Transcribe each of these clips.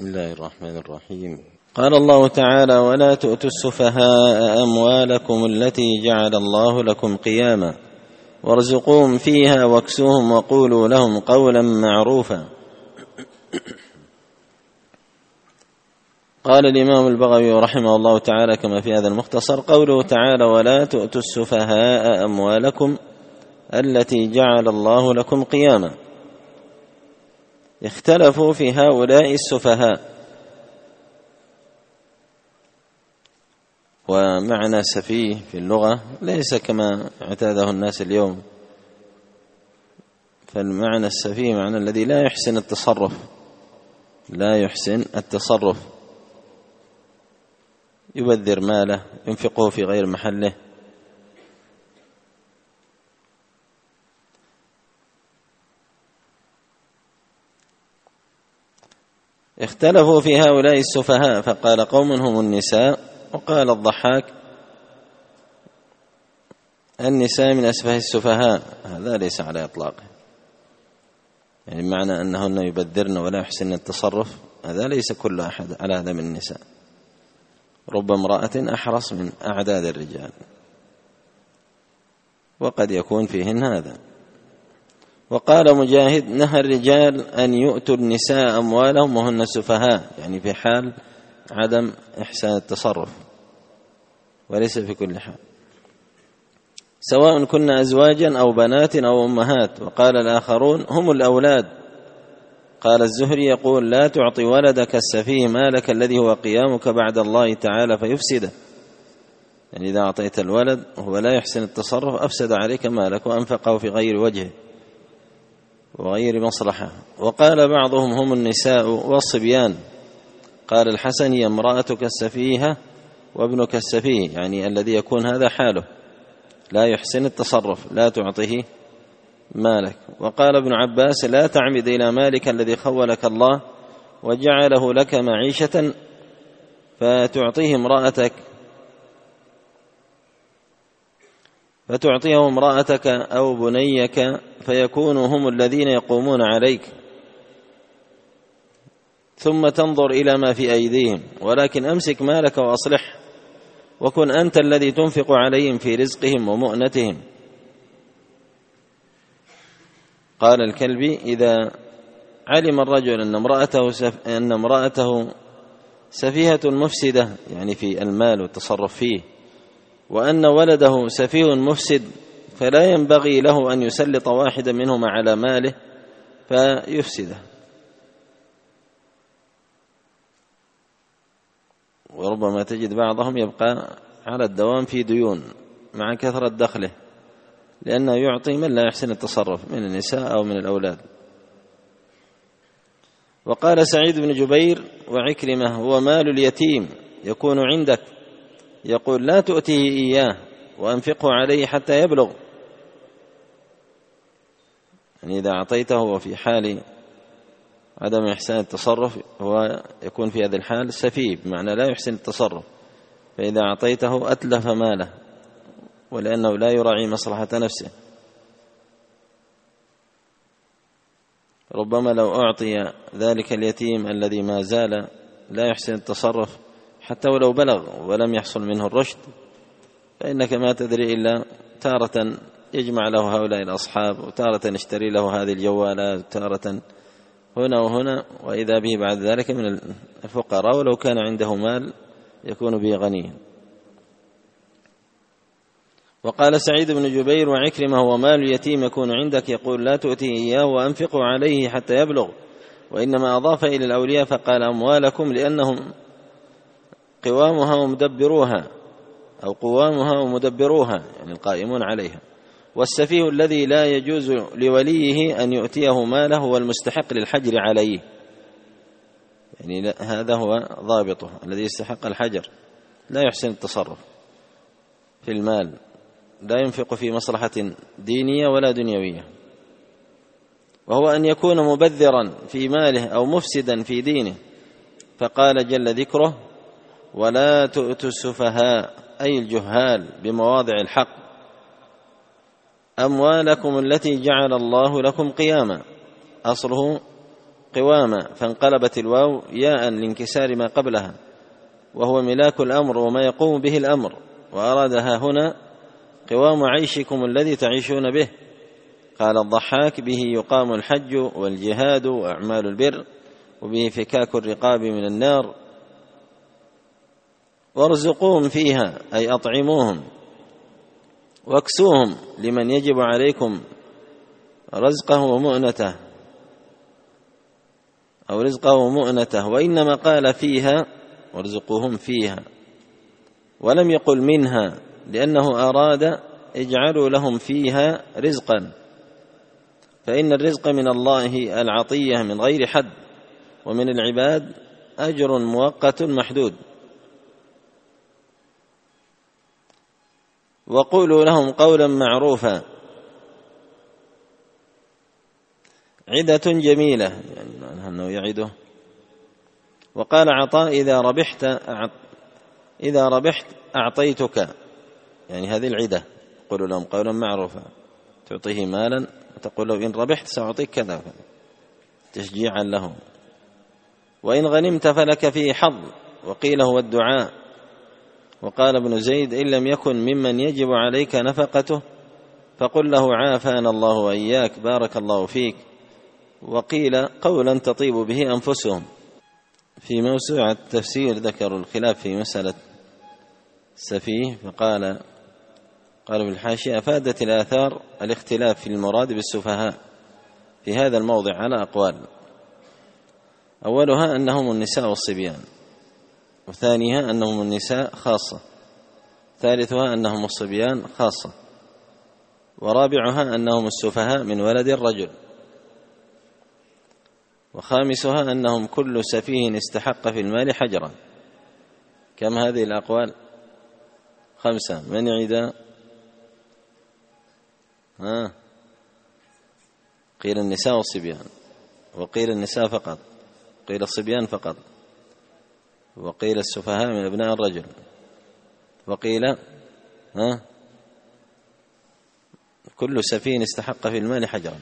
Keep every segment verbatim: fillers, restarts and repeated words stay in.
بسم الله الرحمن الرحيم. قال الله تعالى: ولا تؤتوا السفهاء أموالكم التي جعل الله لكم قياما وارزقوهم فيها واكسوهم وقولوا لهم قولا معروفا. قال الإمام البغوي رحمه الله تعالى كما في هذا المختصر: قوله تعالى: ولا تؤتوا السفهاء أموالكم التي جعل الله لكم قياما. اختلفوا في هؤلاء السفهاء، ومعنى سفيه في اللغة ليس كما اعتاده الناس اليوم، فالمعنى السفيه معنى الذي لا يحسن التصرف لا يحسن التصرف يبذر ماله، ينفقه في غير محله. اختلفوا في هؤلاء السفهاء، فقال قوم هم النساء، وقال الضحاك النساء من أسفه السفهاء. هذا ليس على إطلاقه، يعني معنى أنهن يبذرن ولا يحسن التصرف، هذا ليس كل أحد على هذا من النساء، رب امرأة أحرص من أعداد الرجال، وقد يكون فيهن هذا. وقال مجاهد: نهى الرجال أن يؤتوا النساء أموالهم وهن سفهاء، يعني في حال عدم إحسان التصرف، وليس في كل حال، سواء كنا أزواجا أو بنات أو أمهات. وقال الآخرون: هم الأولاد. قال الزهري يقول: لا تعطي ولدك السفيه مالك الذي هو قيامك بعد الله تعالى فيفسده، يعني إذا أعطيت الولد وهو لا يحسن التصرف أفسد عليك مالك وأنفقه في غير وجهه وغير مصلحة. وقال بعضهم: هم النساء والصبيان. قال الحسن: هي امرأتك السفيهة وابنك السفيه، يعني الذي يكون هذا حاله لا يحسن التصرف لا تعطيه مالك. وقال ابن عباس: لا تعمد إلى مالك الذي خولك الله وجعله لك معيشة فتعطيه امرأتك فتعطيه امرأتك أو بنيك فيكونوا هم الذين يقومون عليك، ثم تنظر إلى ما في أيديهم، ولكن أمسك مالك وأصلح، وكن أنت الذي تنفق عليهم في رزقهم ومؤنتهم. قال الكلبي: إذا علم الرجل أن امرأته, سف... أن امرأته سفيهة مفسدة، يعني في المال والتصرف فيه، وأن ولده سفيه مفسد، فلا ينبغي له أن يسلط واحدا منهما على ماله فيفسده. وربما تجد بعضهم يبقى على الدوام في ديون مع كثرة دخله، لأنه يعطي من لا يحسن التصرف من النساء أو من الأولاد. وقال سعيد بن جبير وعكرمة: هو مال اليتيم يكون عندك، يقول: لا تؤتيه إياه وأنفقه عليه حتى يبلغ، يعني إذا أعطيته وفي حال عدم إحسان التصرف هو يكون في هذا الحال سفيه، بمعنى لا يحسن التصرف، فإذا أعطيته أتلف ماله، ولأنه لا يراعي مصلحة نفسه. ربما لو أعطي ذلك اليتيم الذي ما زال لا يحسن التصرف حتى ولو بلغ ولم يحصل منه الرشد، فإنك ما تدري إلا تارة يجمع له هؤلاء الأصحاب، وتارة يشتري له هذه الجوالات، وتارة هنا وهنا، وإذا به بعد ذلك من الفقراء، ولو كان عنده مال يكون به غنيا. وقال سعيد بن جبير وعكرمة: هو مال اليتيم يكون عندك، يقول: لا تؤتيه إياه وأنفقوا عليه حتى يبلغ. وإنما أضاف إلى الأولياء فقال: أموالكم، لأنهم قوامها ومدبروها، أو قوامها ومدبروها، يعني القائمون عليها. والسفيه الذي لا يجوز لوليه أن يؤتيه ماله هو المستحق للحجر عليه، يعني هذا هو ضابطه، الذي يستحق الحجر لا يحسن التصرف في المال، لا ينفق في مصلحة دينية ولا دنيوية، وهو أن يكون مبذرا في ماله أو مفسدا في دينه. فقال جل ذكره: ولا تؤتوا السفهاء، أي الجهال بمواضع الحق، أموالكم التي جعل الله لكم قياما. أصله قوام فانقلبت الواو ياء لانكسار ما قبلها، وهو ملاك الأمر وما يقوم به الأمر، وأرادها هنا قوام عيشكم الذي تعيشون به. قال الضحاك: به يقام الحج والجهاد وأعمال البر، وبه فكاك الرقاب من النار. وارزقوهم فيها أي أطعموهم، واكسوهم لمن يجب عليكم رزقه ومؤنته أو رزقه ومؤنته، وإنما قال فيها وارزقوهم فيها ولم يقل منها، لأنه أراد اجعلوا لهم فيها رزقا، فإن الرزق من الله العطية من غير حد، ومن العباد أجر مؤقت محدود. وقولوا لهم قولا معروفا، عدة جميلة، يعني أنه يعده. وقال عطاء: إذا ربحت إذا ربحت أعطيتك، يعني هذه العدة. قولوا لهم قولا معروفا، تعطيه مالا وتقول له إن ربحت سأعطيك كذا، تشجيعا له. وإن غنمت فلك فيه حظ، وقيل هو الدعاء. وقال ابن زيد: إن لم يكن ممن يجب عليك نفقته فقل له عافانا الله وإياك بارك الله فيك. وقيل قولا تطيب به أنفسهم. في موسوعة التفسير ذكروا الخلاف في مسألة سفيه، فقال قالوا في الحاشية: أفادت الآثار الاختلاف في المراد بالسفهاء في هذا الموضع على أقوال، أولها أنهم النساء والصبيان، وثانيها أنهم النساء خاصة، ثالثها أنهم الصبيان خاصة، ورابعها أنهم السفهاء من ولد الرجل، وخامسها أنهم كل سفيه استحق في المال حجرا. كم هذه الأقوال؟ خمسة. من يعيد؟ ها؟ قيل النساء والصبيان، وقيل النساء فقط، قيل الصبيان فقط، وقيل السفهاء من أبناء الرجل، وقيل ها كل سفيه استحق في المال حجرا.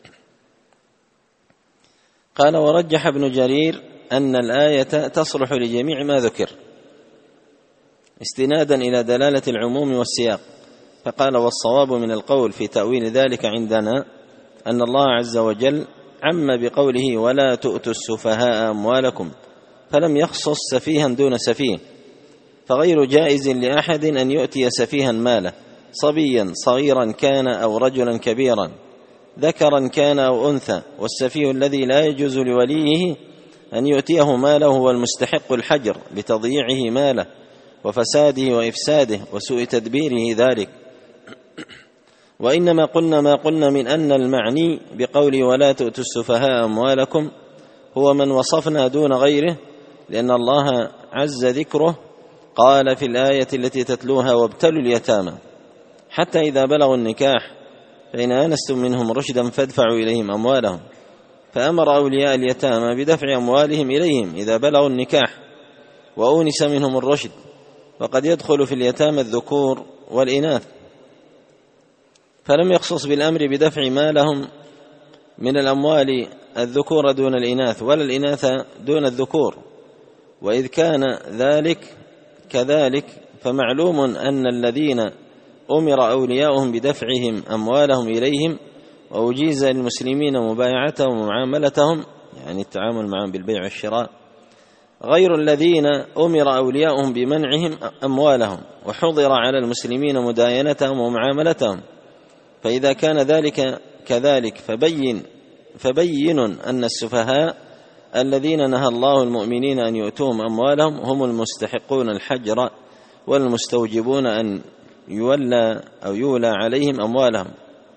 قال: ورجح ابن جرير أن الآية تصلح لجميع ما ذكر استنادا إلى دلالة العموم والسياق، فقال: والصواب من القول في تأويل ذلك عندنا أن الله عز وجل عم بقوله ولا تؤتوا السفهاء أموالكم، فلم يخصص سفيها دون سفيه، فغير جائز لأحد أن يؤتي سفيها ماله، صبيا صغيرا كان أو رجلا كبيرا، ذكرا كان أو أنثى. والسفيه الذي لا يجوز لوليه أن يؤتيه ماله هو المستحق الحجر بتضييعه ماله وفساده وإفساده وسوء تدبيره ذلك. وإنما قلنا ما قلنا من أن المعني بقول ولا تؤتوا السفهاء أموالكم هو من وصفنا دون غيره، لأن الله عز ذكره قال في الآية التي تتلوها: وابتلوا اليتامى حتى إذا بلغوا النكاح فإن آنستم منهم رشدا فادفعوا إليهم أموالهم، فأمر أولياء اليتامى بدفع أموالهم إليهم إذا بلغوا النكاح وأونس منهم الرشد. وقد يدخل في اليتامى الذكور والإناث، فلم يخصص بالأمر بدفع ما لهم من الأموال الذكور دون الإناث ولا الإناث دون الذكور. وإذ كان ذلك كذلك فمعلوم أن الذين أمر أولياؤهم بدفعهم أموالهم إليهم وأجيز للمسلمين مبايعتهم ومعاملتهم، يعني التعامل معهم بالبيع والشراء، غير الذين أمر أولياؤهم بمنعهم أموالهم وحضر على المسلمين مداينتهم ومعاملتهم. فإذا كان ذلك كذلك فبين فبين أن السفهاء الذين نهى الله المؤمنين أن يؤتوهم أموالهم هم المستحقون الحجر والمستوجبون أن يولى أو يولى عليهم أموالهم،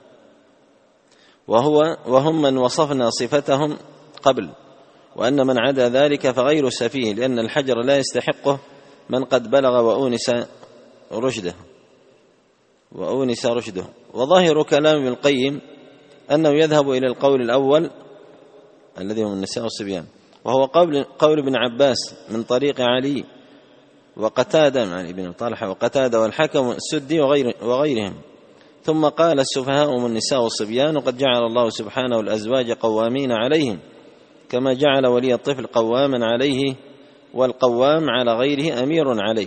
وهو وهم من وصفنا صفتهم قبل. وأن من عدا ذلك فغير سفيه، لأن الحجر لا يستحقه من قد بلغ وأونس رشده وأونس رشده. وظاهر كلام ابن القيم أنه يذهب إلى القول الأول الذي هم النساء والصبيان، وهو قول, قول ابن عباس من طريق علي وقتادة يعني ابن طلحة وقتادة والحكم السدي وغير وغيرهم. ثم قال: السفهاء هم النساء والصبيان، وقد جعل الله سبحانه الأزواج قوامين عليهم كما جعل ولي الطفل قواما عليه، والقوام على غيره أمير عليه.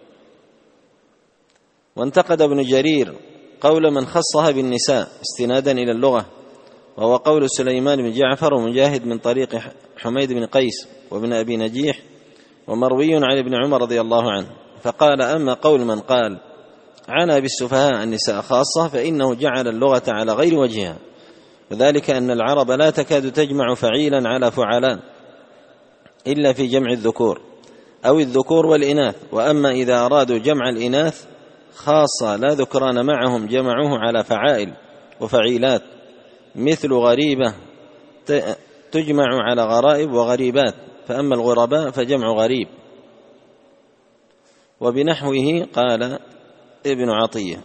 وانتقد ابن جرير قول من خصها بالنساء استنادا إلى اللغة، وهو قول سليمان بن جعفر ومجاهد من طريق حميد بن قيس وابن أبي نجيح، ومروي عن ابن عمر رضي الله عنه. فقال: أما قول من قال عنى بالسفهاء النساء خاصة فإنه جعل اللغة على غير وجهها، وذلك أن العرب لا تكاد تجمع فعيلا على فعلان إلا في جمع الذكور أو الذكور والإناث، وأما إذا أرادوا جمع الإناث خاصة لا ذكران معهم جمعوه على فعائل وفعيلات، مثل غريبة تجمع على غرائب وغريبات، فأما الغرباء فجمع غريب. وبنحوه قال ابن عطية.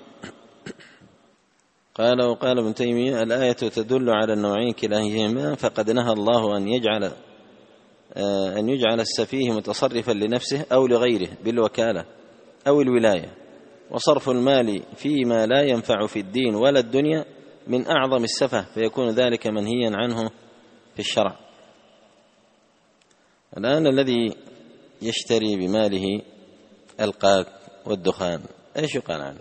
قال وقال ابن تيمية: الآية تدل على النوعين كلاهما، فقد نهى الله أن يجعل أن يجعل السفيه متصرفا لنفسه أو لغيره بالوكالة أو الولاية، وصرف المال فيما لا ينفع في الدين ولا الدنيا من أعظم السفه، فيكون ذلك منهيا عنه في الشرع. الآن الذي يشتري بماله القات والدخان ايش يقال عنه؟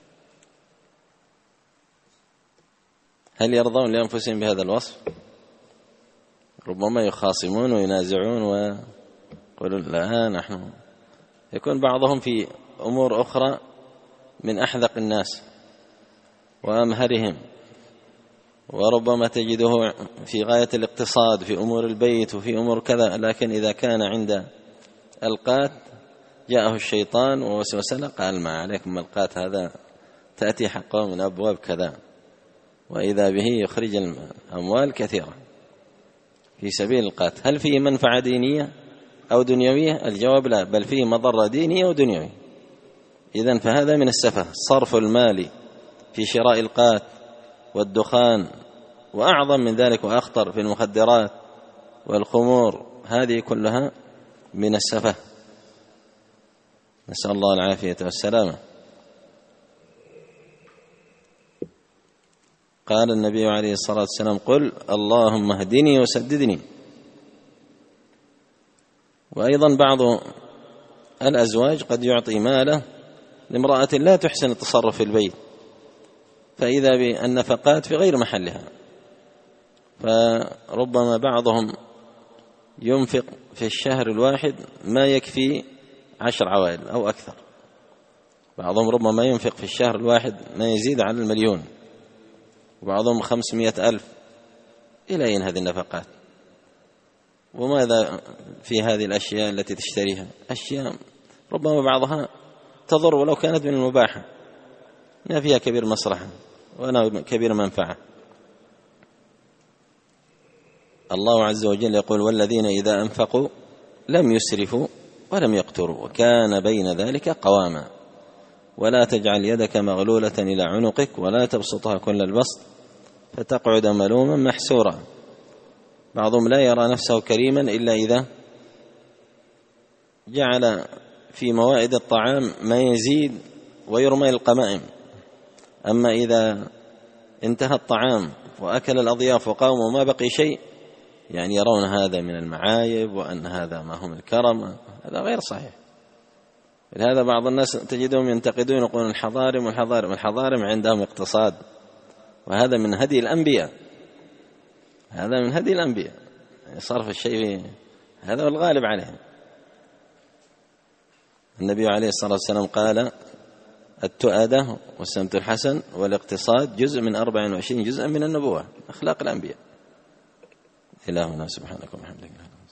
هل يرضون لأنفسهم بهذا الوصف؟ ربما يخاصمون وينازعون ويقولون لا نحن، يكون بعضهم في أمور أخرى من أحذق الناس وأمهرهم، وربما تجده في غاية الاقتصاد في أمور البيت وفي أمور كذا، لكن إذا كان عند القات جاءه الشيطان ووسوس له قال: ما عليكم القات هذا تأتي حقه من أبواب كذا، وإذا به يخرج الأموال كثيرة في سبيل القات. هل فيه منفعة دينية أو دنيوية؟ الجواب لا، بل فيه مضرة دينية ودنيوية. إذن فهذا من السفه، صرف المال في شراء القات والدخان، وأعظم من ذلك وأخطر في المخدرات والخمور، هذه كلها من السفه، نسأل الله العافية والسلامة. قال النبي عليه الصلاة والسلام: قل اللهم اهدني وسددني. وأيضا بعض الأزواج قد يعطي ماله لامرأة لا تحسن التصرف في البيت، فإذا بالنفقات في غير محلها، فربما بعضهم ينفق في الشهر الواحد ما يكفي عشر عوائل أو أكثر، بعضهم ربما ينفق في الشهر الواحد ما يزيد على المليون، وبعضهم خمسمائة ألف. إلى أين هذه النفقات؟ وماذا في هذه الأشياء التي تشتريها؟ أشياء ربما بعضها تضر ولو كانت من المباحة، ما فيها كبير مصلحة ولا كبير منفعة. الله عز وجل يقول: والذين إذا أنفقوا لم يسرفوا ولم يقتروا وكان بين ذلك قواما، ولا تجعل يدك مغلولة إلى عنقك ولا تبسطها كل البسط فتقعد ملوما محسورا. بعضهم لا يرى نفسه كريما إلا إذا جعل في موائد الطعام ما يزيد ويرمي القمائم، أما إذا انتهى الطعام وأكل الأضياف وقاموا وما بقي شيء، يعني يرون هذا من المعايب وأن هذا ما هو من الكرم. هذا غير صحيح. لهذا بعض الناس تجدهم ينتقدون يقولون الحضارم والحضارم الحضارم عندهم اقتصاد، وهذا من هدي الأنبياء، هذا من هدي الأنبياء صرف الشيء، هذا هو الغالب عليهم. النبي عليه الصلاة والسلام قال: التؤدة والسمت الحسن والاقتصاد جزء من أربع وعشرين جزءا من النبوة، أخلاق الأنبياء. إلهنا سبحانك وبحمدك.